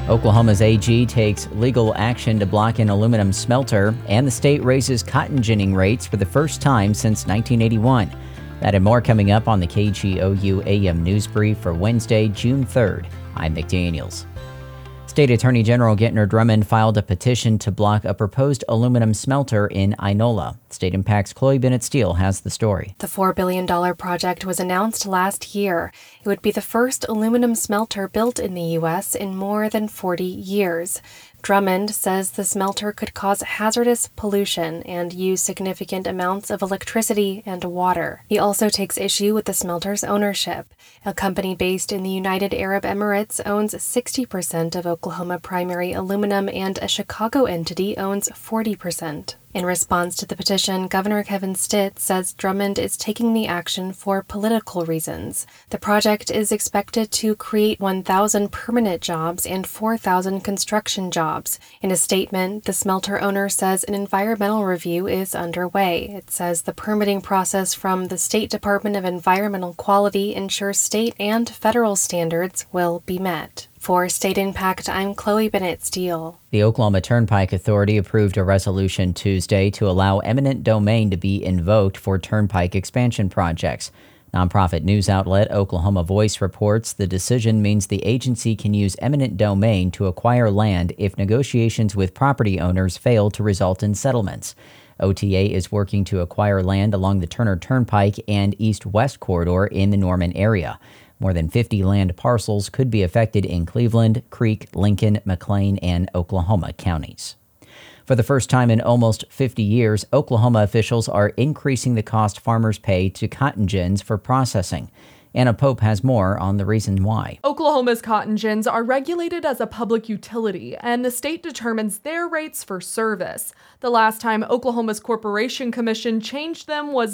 Oklahoma's AG takes legal action to block an aluminum smelter, and the state raises cotton ginning rates for the first time since 1981. That and more coming up on the KGOU AM News Brief for Wednesday, June 3rd. I'm Nick Daniels. State Attorney General Gentner Drummond filed a petition to block a proposed aluminum smelter in Inola. State Impact's Chloe Bennett Steele has the story. The $4 billion project was announced last year. It would be the first aluminum smelter built in the U.S. in more than 40 years. Drummond says the smelter could cause hazardous pollution and use significant amounts of electricity and water. He also takes issue with the smelter's ownership. A company based in the United Arab Emirates owns 60% of Oklahoma Primary Aluminum, and a Chicago entity owns 40%. In response to the petition, Governor Kevin Stitt says Drummond is taking the action for political reasons. The project is expected to create 1,000 permanent jobs and 4,000 construction jobs. In a statement, the smelter owner says an environmental review is underway. It says the permitting process from the State Department of Environmental Quality ensures state and federal standards will be met. For State Impact, I'm Chloe Bennett Steele. The Oklahoma Turnpike Authority approved a resolution Tuesday to allow eminent domain to be invoked for turnpike expansion projects. Nonprofit news outlet Oklahoma Voice reports the decision means the agency can use eminent domain to acquire land if negotiations with property owners fail to result in settlements. OTA is working to acquire land along the Turner Turnpike and east-west corridor in the Norman area. More than 50 land parcels could be affected in Cleveland, Creek, Lincoln, McLean, and Oklahoma counties. For the first time in almost 50 years, Oklahoma officials are increasing the cost farmers pay to cotton gins for processing. Anna Pope has more on the reason why. Oklahoma's cotton gins are regulated as a public utility, and the state determines their rates for service. The last time Oklahoma's Corporation Commission changed them was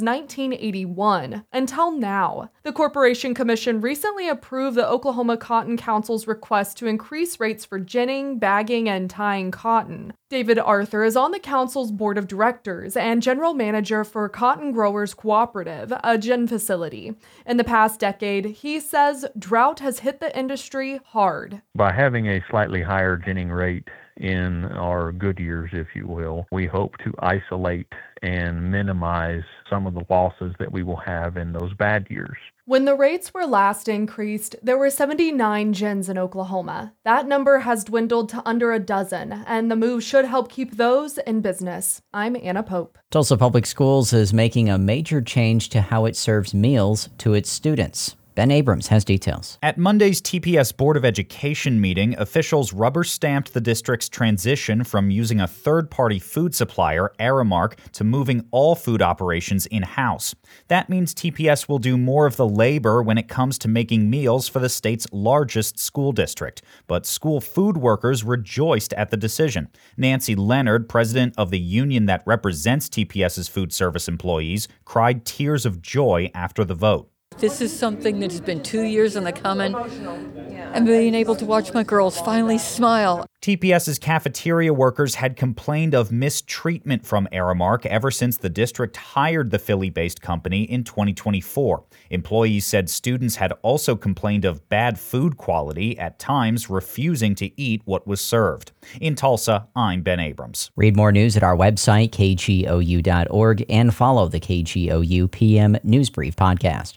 1981. Until now, the Corporation Commission recently approved the Oklahoma Cotton Council's request to increase rates for ginning, bagging, and tying cotton. David Arthur is on the council's board of directors and general manager for Cotton Growers Cooperative, a gin facility. In the past decade, he says drought has hit the industry hard. By having a slightly higher ginning rate in our good years, if you will, we hope to isolate and minimize some of the losses that we will have in those bad years. When the rates were last increased, there were 79 gins in Oklahoma. That number has dwindled to under a dozen, and the move should help keep those in business. I'm Anna Pope. Tulsa Public Schools is making a major change to how it serves meals to its students. Ben Abrams has details. At Monday's TPS Board of Education meeting, officials rubber-stamped the district's transition from using a third-party food supplier, Aramark, to moving all food operations in-house. That means TPS will do more of the labor when it comes to making meals for the state's largest school district. But school food workers rejoiced at the decision. Nancy Leonard, president of the union that represents TPS's food service employees, cried tears of joy after the vote. This is something that has been 2 years in the coming, and being able to watch my girls finally smile. TPS's cafeteria workers had complained of mistreatment from Aramark ever since the district hired the Philly-based company in 2024. Employees said students had also complained of bad food quality, at times refusing to eat what was served. In Tulsa, I'm Ben Abrams. Read more news at our website, kgou.org, and follow the KGOU PM News Brief podcast.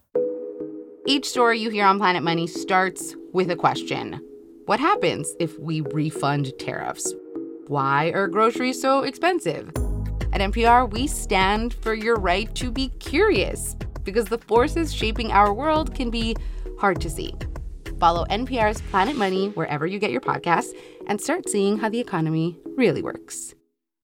Each story you hear on Planet Money starts with a question. What happens if we refund tariffs? Why are groceries so expensive? At NPR, we stand for your right to be curious, because the forces shaping our world can be hard to see. Follow NPR's Planet Money wherever you get your podcasts and start seeing how the economy really works.